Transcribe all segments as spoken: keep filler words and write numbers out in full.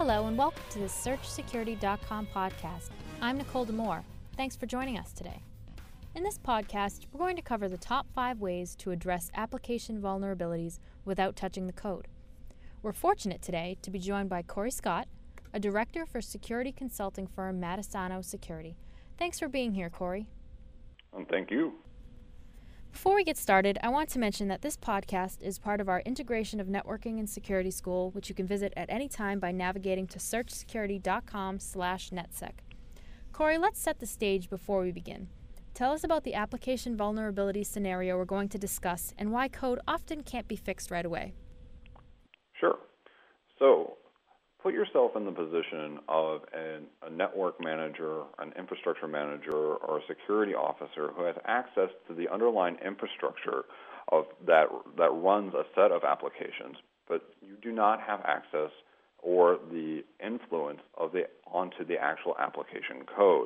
Hello and welcome to the search security dot com podcast. I'm Nicole Demore. Thanks for joining us today. In this podcast, we're going to cover the top five ways to address application vulnerabilities without touching the code. We're fortunate today to be joined by Corey Scott, a director for security consulting firm Matisano Security. Thanks for being here, Corey. And thank you. Before we get started, I want to mention that this podcast is part of our Integration of Networking and Security School, which you can visit at any time by navigating to search security dot com slash netsec. Corey, let's set the stage before we begin. Tell us about the application vulnerability scenario we're going to discuss and why code often can't be fixed right away. Sure. So, put yourself in the position of an, a network manager, an infrastructure manager, or a security officer who has access to the underlying infrastructure of that that runs a set of applications, but you do not have access or the influence of the onto the actual application code.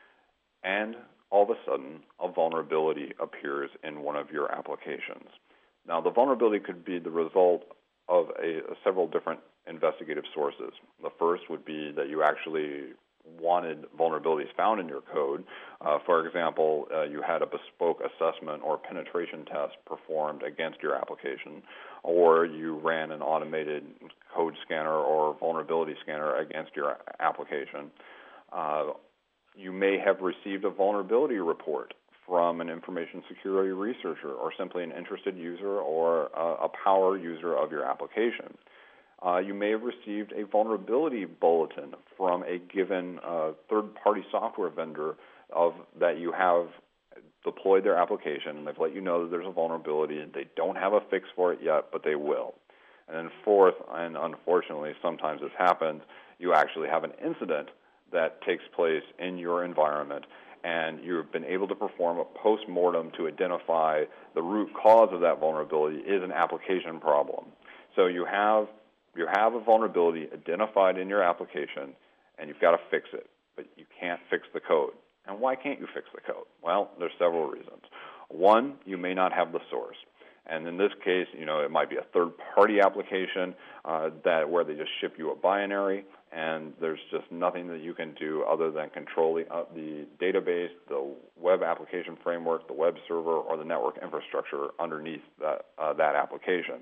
And all of a sudden, a vulnerability appears in one of your applications. Now, the vulnerability could be the result of a, a several different investigative sources. The first would be that you actually wanted vulnerabilities found in your code. Uh, for example, uh, you had a bespoke assessment or penetration test performed against your application, or you ran an automated code scanner or vulnerability scanner against your application. Uh, you may have received a vulnerability report from an information security researcher or simply an interested user or a, a power user of your application. Uh, you may have received a vulnerability bulletin from a given uh, third-party software vendor of that you have deployed their application, and they've let you know that there's a vulnerability. They don't have a fix for it yet, but they will. And then fourth, and unfortunately sometimes this happens, you actually have an incident that takes place in your environment, and you've been able to perform a post-mortem to identify the root cause of that vulnerability is an application problem. So you have You have a vulnerability identified in your application, and you've got to fix it, but you can't fix the code. And why can't you fix the code? Well, there's several reasons. One, you may not have the source. And in this case, you know, it might be a third-party application uh, that where they just ship you a binary, and there's just nothing that you can do other than control the, uh, the database, the web application framework, the web server, or the network infrastructure underneath that, uh, that application.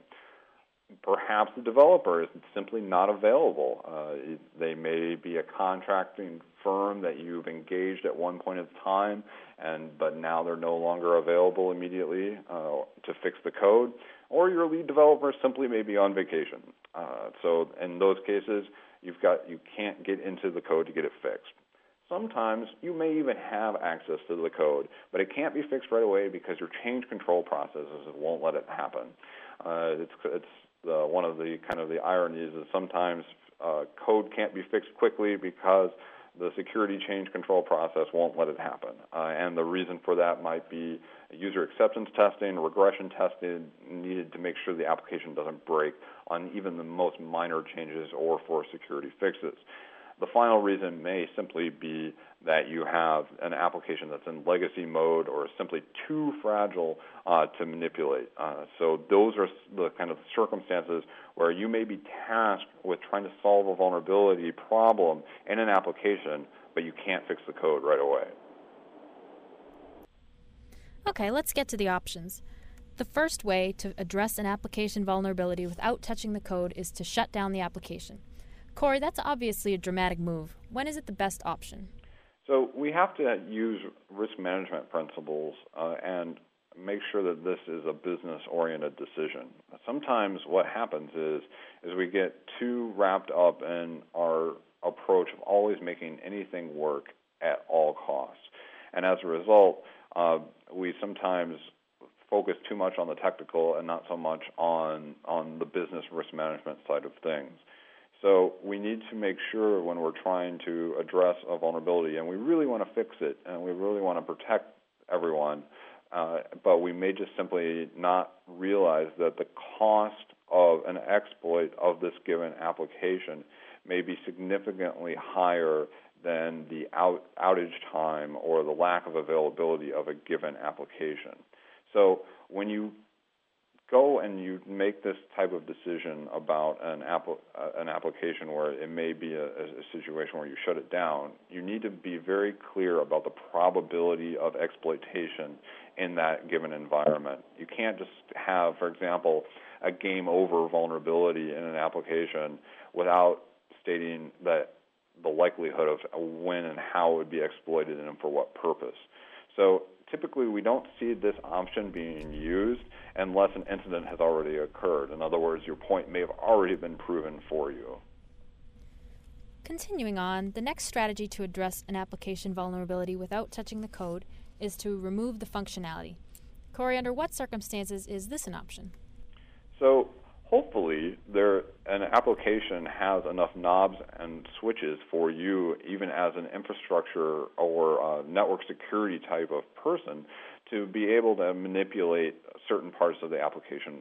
Perhaps the developer is simply not available. Uh, they may be a contracting firm that you've engaged at one point in time, and but now they're no longer available immediately uh, to fix the code, or your lead developer simply may be on vacation. Uh, so in those cases, you've got you can't get into the code to get it fixed. Sometimes you may even have access to the code, but it can't be fixed right away because your change control processes won't let it happen. Uh, it's it's Uh, one of the kind of the ironies is sometimes uh, code can't be fixed quickly because the security change control process won't let it happen. Uh, and the reason for that might be user acceptance testing, regression testing needed to make sure the application doesn't break on even the most minor changes or for security fixes. The final reason may simply be that you have an application that's in legacy mode or simply too fragile uh, to manipulate. Uh, so those are the kind of circumstances where you may be tasked with trying to solve a vulnerability problem in an application, but you can't fix the code right away. Okay, let's get to the options. The first way to address an application vulnerability without touching the code is to shut down the application. Corey, that's obviously a dramatic move. When is it the best option? So we have to use risk management principles uh, and make sure that this is a business-oriented decision. Sometimes what happens is, is we get too wrapped up in our approach of always making anything work at all costs. And as a result, uh, we sometimes focus too much on the technical and not so much on, on the business risk management side of things. So we need to make sure when we're trying to address a vulnerability, and we really want to fix it, and we really want to protect everyone, uh, but we may just simply not realize that the cost of an exploit of this given application may be significantly higher than the out, outage time or the lack of availability of a given application. So when you go and you make this type of decision about an, app, uh, an application where it may be a, a situation where you shut it down, you need to be very clear about the probability of exploitation in that given environment. You can't just have, for example, a game over vulnerability in an application without stating that the likelihood of when and how it would be exploited and for what purpose. So typically we don't see this option being used unless an incident has already occurred. In other words, your point may have already been proven for you. Continuing on, the next strategy to address an application vulnerability without touching the code is to remove the functionality. Corey, under what circumstances is this an option? So hopefully there an application has enough knobs and switches for you, even as an infrastructure or uh, network security type of person, to be able to manipulate certain parts of the application.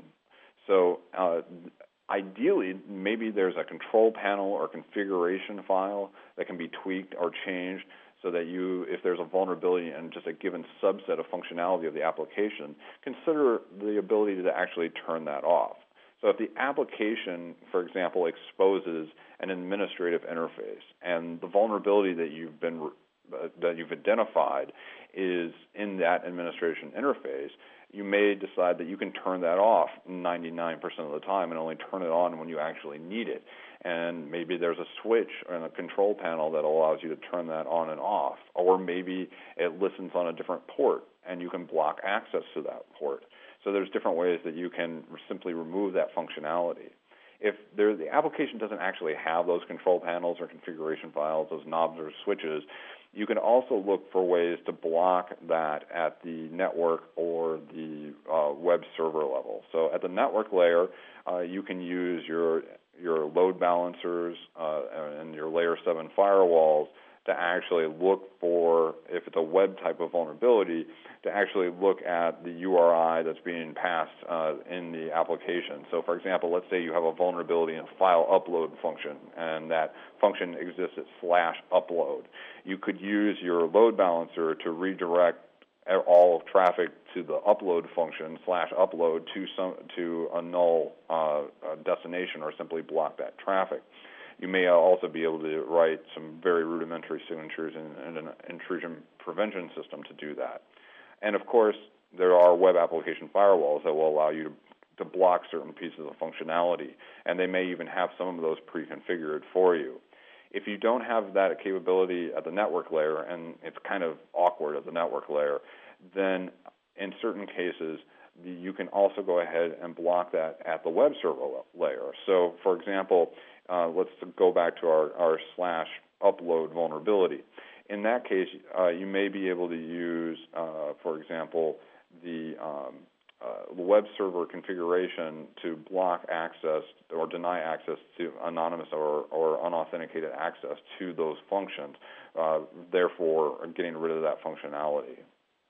So uh, ideally, maybe there's a control panel or configuration file that can be tweaked or changed so that you, if there's a vulnerability in just a given subset of functionality of the application, consider the ability to actually turn that off. So if the application, for example, exposes an administrative interface and the vulnerability that you've been uh, that you've identified is in that administration interface, you may decide that you can turn that off ninety-nine percent of the time and only turn it on when you actually need it. And maybe there's a switch and a control panel that allows you to turn that on and off. Or maybe it listens on a different port and you can block access to that port. So there's different ways that you can simply remove that functionality. If there, the application doesn't actually have those control panels or configuration files, those knobs or switches, you can also look for ways to block that at the network or the uh, web server level. So at the network layer, uh, you can use your your load balancers uh, and your layer seven firewalls to actually look for, if it's a web type of vulnerability, to actually look at the U R I that's being passed uh, in the application. So for example, let's say you have a vulnerability in a file upload function, and that function exists at slash upload. You could use your load balancer to redirect all traffic to the upload function slash upload to some to a null uh, destination, or simply block that traffic. You may also be able to write some very rudimentary signatures in, in an intrusion prevention system to do that. And of course, there are web application firewalls that will allow you to, to block certain pieces of functionality, and they may even have some of those pre-configured for you. If you don't have that capability at the network layer, and it's kind of awkward at the network layer, then in certain cases, you can also go ahead and block that at the web server layer. So, for example, uh, let's go back to our, our slash upload vulnerability. In that case, uh, you may be able to use, uh, for example, the um, uh, web server configuration to block access or deny access to anonymous or, or unauthenticated access to those functions, uh, therefore getting rid of that functionality.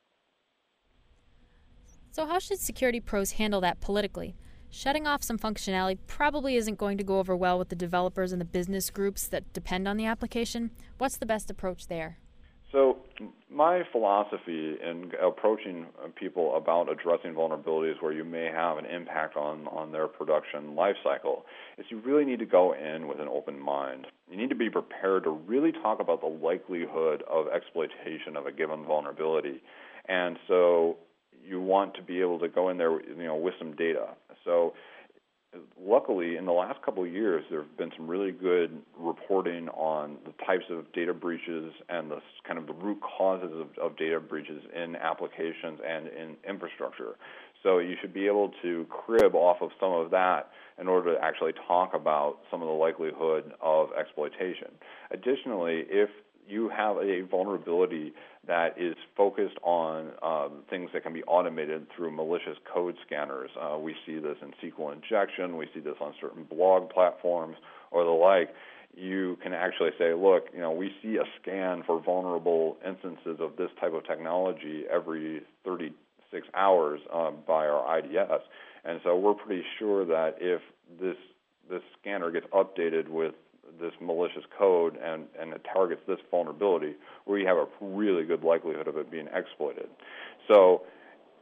So how should security pros handle that politically? Shutting off some functionality probably isn't going to go over well with the developers and the business groups that depend on the application. What's the best approach there? So my philosophy in approaching people about addressing vulnerabilities where you may have an impact on, on their production lifecycle is you really need to go in with an open mind. You need to be prepared to really talk about the likelihood of exploitation of a given vulnerability. And so you want to be able to go in there, you know, with some data. So luckily, in the last couple of years, there have been some really good reporting on the types of data breaches and the kind of the root causes of, of data breaches in applications and in infrastructure. So you should be able to crib off of some of that in order to actually talk about some of the likelihood of exploitation. Additionally, if you have a vulnerability that is focused on um, things that can be automated through malicious code scanners. Uh, we see this in S Q L injection. We see this on certain blog platforms or the like. You can actually say, look, you know, we see a scan for vulnerable instances of this type of technology every thirty-six hours um, by our I D S. And so we're pretty sure that if this this scanner gets updated with this malicious code and, and it targets this vulnerability, we have a really good likelihood of it being exploited. So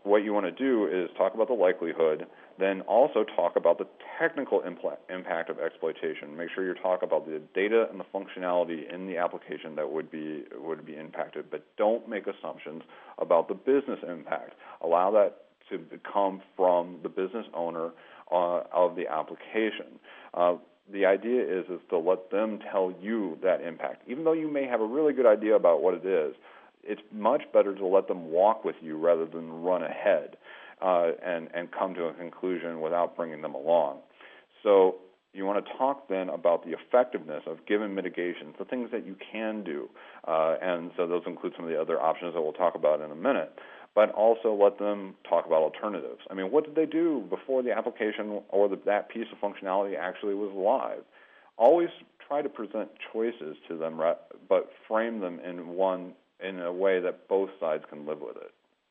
what you want to do is talk about the likelihood, then also talk about the technical impl- impact of exploitation. Make sure you talk about the data and the functionality in the application that would be would be impacted, but don't make assumptions about the business impact. Allow that to come from the business owner uh, of the application. Uh, the idea is is to let them tell you that impact. Even though you may have a really good idea about what it is, it's much better to let them walk with you rather than run ahead uh, and, and come to a conclusion without bringing them along. So you want to talk then about the effectiveness of given mitigations, the things that you can do. Uh, and so those include some of the other options that we'll talk about in a minute. But also let them talk about alternatives. I mean, what did they do before the application or the, that piece of functionality actually was live? Always try to present choices to them, but frame them in one in a way that both sides can live with it.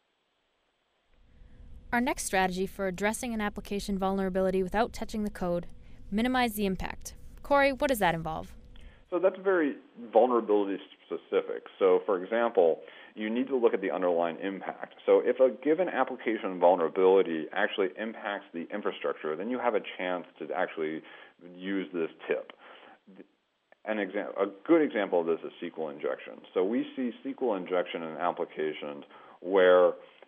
Our next strategy for addressing an application vulnerability without touching the code: minimize the impact. Corey, what does that involve? So that's very vulnerability specific. So, for example, you need to look at the underlying impact. So if a given application vulnerability actually impacts the infrastructure, then you have a chance to actually use this tip. An example, a good example of this is S Q L injection. So we see S Q L injection in applications where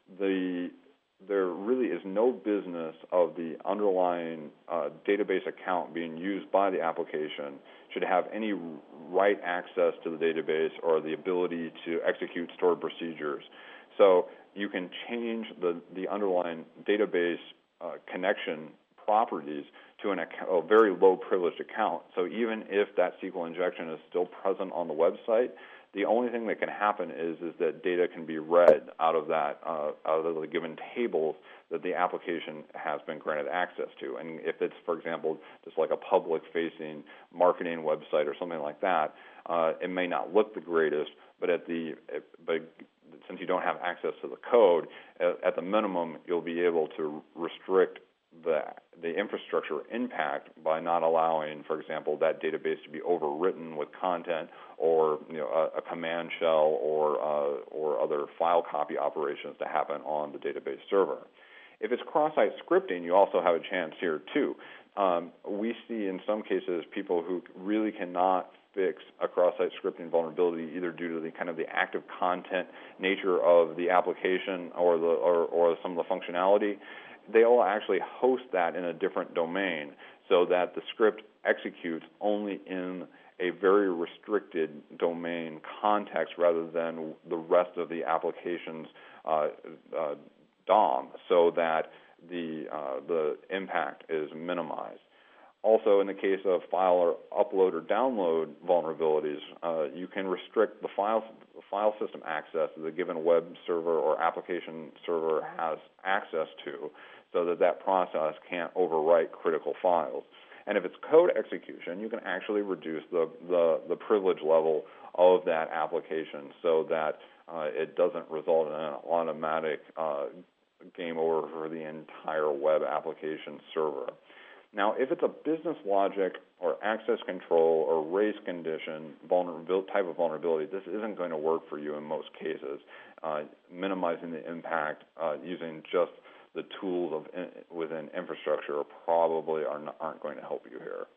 the there really is no business of the underlying uh, database account being used by the application should have any right access to the database or the ability to execute stored procedures. So you can change the, the underlying database uh, connection properties to an account, a very low privileged account. So even if that S Q L injection is still present on the website, the only thing that can happen is is that data can be read out of that uh, out of the given tables that the application has been granted access to. And if it's, for example, just like a public-facing marketing website or something like that, uh, it may not look the greatest, but at the but since you don't have access to the code, at, at the minimum, you'll be able to restrict the the infrastructure impact by not allowing, for example, that database to be overwritten with content, or you know a, a command shell or uh, or other file copy operations to happen on the database server. If it's cross-site scripting, you also have a chance here too. Um, we see in some cases people who really cannot fix a cross-site scripting vulnerability either due to the kind of the active content nature of the application or the or, or some of the functionality. They will actually host that in a different domain so that the script executes only in a very restricted domain context rather than the rest of the application's uh, uh, D O M, so that the uh, the impact is minimized. Also, in the case of file or upload or download vulnerabilities, uh, you can restrict the file file system access that the given web server or application server has access to, so that that process can't overwrite critical files. And if it's code execution, you can actually reduce the, the, the privilege level of that application so that uh, it doesn't result in an automatic uh, game over for the entire web application server. Now, if it's a business logic or access control or race condition vulnerability, type of vulnerability, this isn't going to work for you in most cases. Uh, minimizing the impact uh, using just the tools of in, within infrastructure probably are not, aren't going to help you here.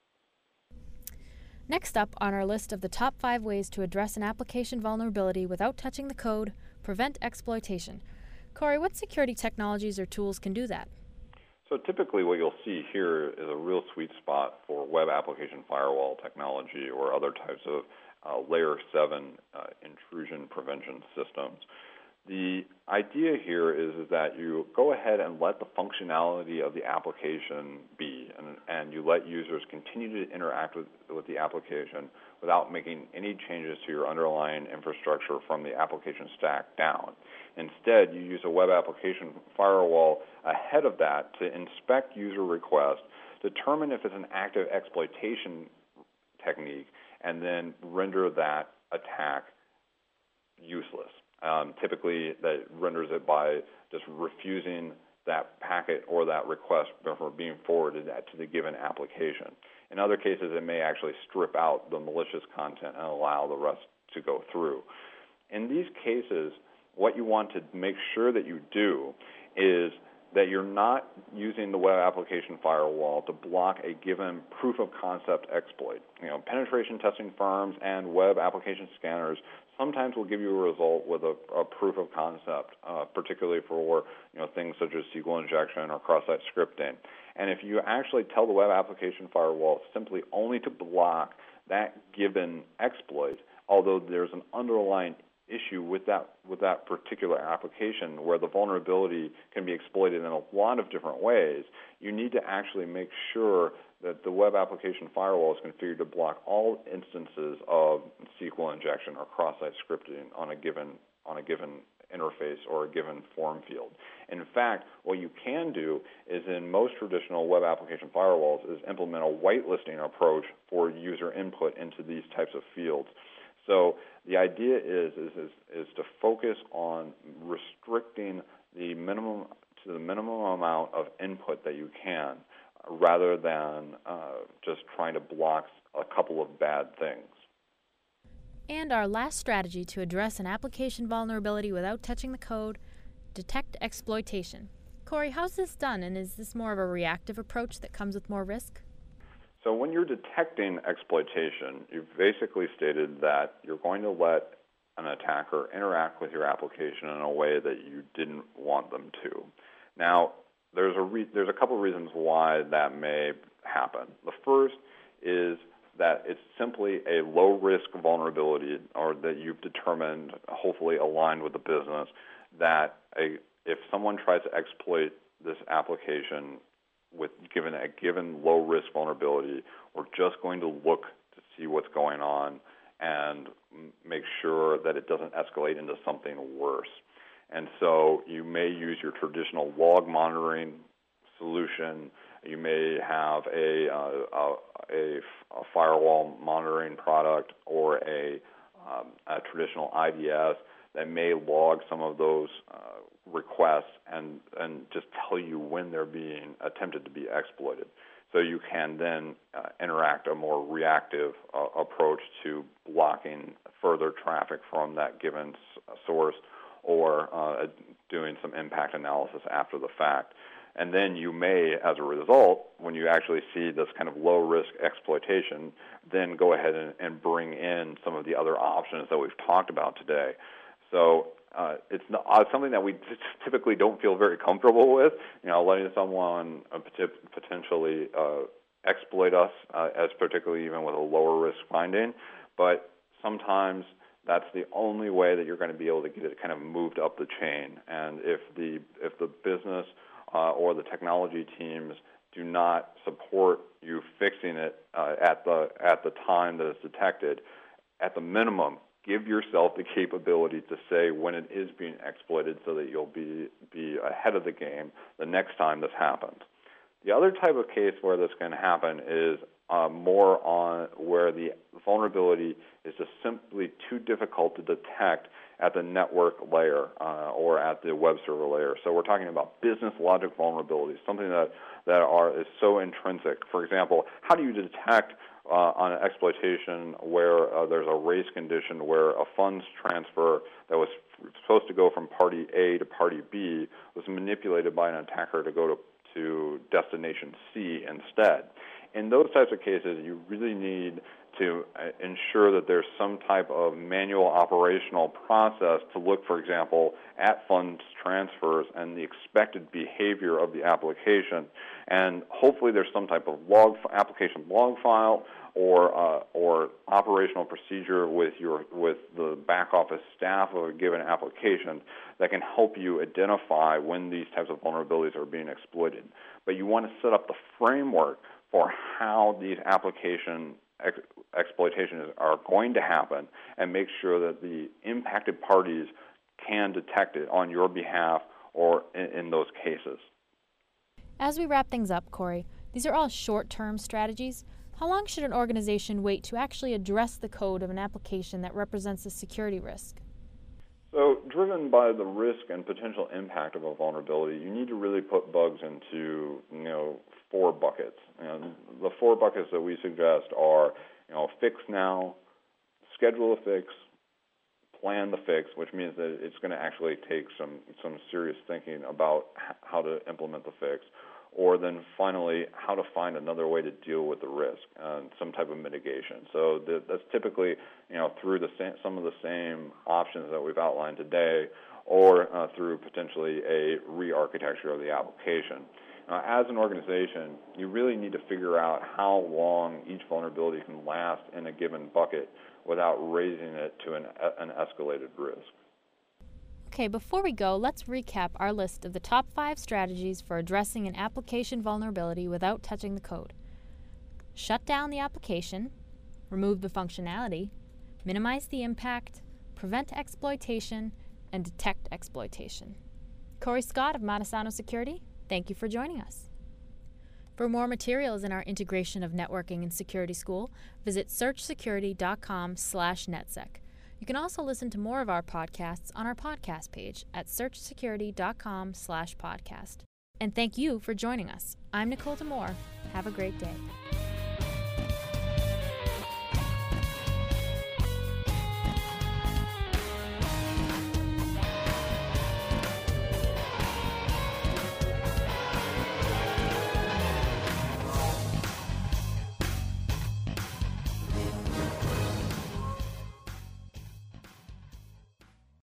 Next up on our list of the top five ways to address an application vulnerability without touching the code: prevent exploitation. Corey, what security technologies or tools can do that? So typically what you'll see here is a real sweet spot for web application firewall technology or other types of uh, layer seven uh, intrusion prevention systems. The idea here is, is that you go ahead and let the functionality of the application be, and, and you let users continue to interact with, with the application without making any changes to your underlying infrastructure from the application stack down. Instead, you use a web application firewall ahead of that to inspect user requests, determine if it's an active exploitation technique, and then render that attack useless. Um, typically, that renders it by just refusing that packet or that request before being forwarded to the given application. In other cases, it may actually strip out the malicious content and allow the rest to go through. In these cases, what you want to make sure that you do is that you're not using the web application firewall to block a given proof of concept exploit. You know, penetration testing firms and web application scanners sometimes will give you a result with a, a proof of concept, uh, particularly for you know things such as S Q L injection or cross-site scripting. And if you actually tell the web application firewall simply only to block that given exploit, although there's an underlying issue with that with that particular application where the vulnerability can be exploited in a lot of different ways, you need to actually make sure that the web application firewall is configured to block all instances of S Q L injection or cross-site scripting on a given on a given interface or a given form field. In fact, what you can do is in most traditional web application firewalls is implement a whitelisting approach for user input into these types of fields. So the idea is, is is is to focus on restricting the minimum to the minimum amount of input that you can, rather than uh, just trying to block a couple of bad things. And our last strategy to address an application vulnerability without touching the code: detect exploitation. Corey, how's this done, and is this more of a reactive approach that comes with more risk? So when you're detecting exploitation, you've basically stated that you're going to let an attacker interact with your application in a way that you didn't want them to. Now, there's a re- there's a couple of reasons why that may happen. The first is that it's simply a low-risk vulnerability, or that you've determined, hopefully aligned with the business, that a, if someone tries to exploit this application with given a given low-risk vulnerability, we're just going to look to see what's going on and make sure that it doesn't escalate into something worse. And so you may use your traditional log monitoring solution. You may have a, uh, a, a, a firewall monitoring product or a, um, a traditional I D S that may log some of those uh, requests and, and just tell you when they're being attempted to be exploited. So you can then uh, interact a more reactive uh, approach to blocking further traffic from that given s- source, or uh, doing some impact analysis after the fact. And then you may, as a result, when you actually see this kind of low-risk exploitation, then go ahead and, and bring in some of the other options that we've talked about today. So uh, it's not, uh, something that we typically don't feel very comfortable with, you know, letting someone uh, potentially uh, exploit us, uh, as particularly even with a lower-risk finding. But sometimes that's the only way that you're going to be able to get it kind of moved up the chain. And if the if the business uh, or the technology teams do not support you fixing it uh, at the at the time that it's detected, at the minimum, give yourself the capability to say when it is being exploited, so that you'll be be ahead of the game the next time this happens. The other type of case where this can happen is uh, more on where the vulnerability is just simply too difficult to detect at the network layer uh, or at the web server layer. So we're talking about business logic vulnerabilities, something that, that are is so intrinsic. For example, how do you detect uh, on an exploitation where uh, there's a race condition where a funds transfer that was supposed to go from party A to party B was manipulated by an attacker to go to, to destination C instead? In those types of cases, you really need to ensure that there's some type of manual operational process to look, for example, at funds transfers and the expected behavior of the application. And hopefully there's some type of log application log file or uh, or operational procedure with your with the back office staff of a given application that can help you identify when these types of vulnerabilities are being exploited. But you want to set up the framework for how these application ex- exploitations are going to happen and make sure that the impacted parties can detect it on your behalf or in, in those cases. As we wrap things up, Corey, these are all short-term strategies. How long should an organization wait to actually address the code of an application that represents a security risk? So, driven by the risk and potential impact of a vulnerability, you need to really put bugs into, you know, four buckets. And the four buckets that we suggest are, you know, fix now, schedule a fix, plan the fix, which means that it's going to actually take some some serious thinking about h- how to implement the fix, or then finally how to find another way to deal with the risk, uh, some type of mitigation. So the, that's typically, you know, through the same, some of the same options that we've outlined today, or uh, through potentially a re-architecture of the application. Uh, as an organization, you really need to figure out how long each vulnerability can last in a given bucket without raising it to an, an escalated risk. Okay, before we go, let's recap our list of the top five strategies for addressing an application vulnerability without touching the code. Shut down the application, remove the functionality, minimize the impact, prevent exploitation, and detect exploitation. Corey Scott of Matisano Security, thank you for joining us. For more materials in our integration of networking and security school, visit searchsecurity.com slash netsec. You can also listen to more of our podcasts on our podcast page at searchsecurity.com slash podcast. And thank you for joining us. I'm Nicole Demore. Have a great day.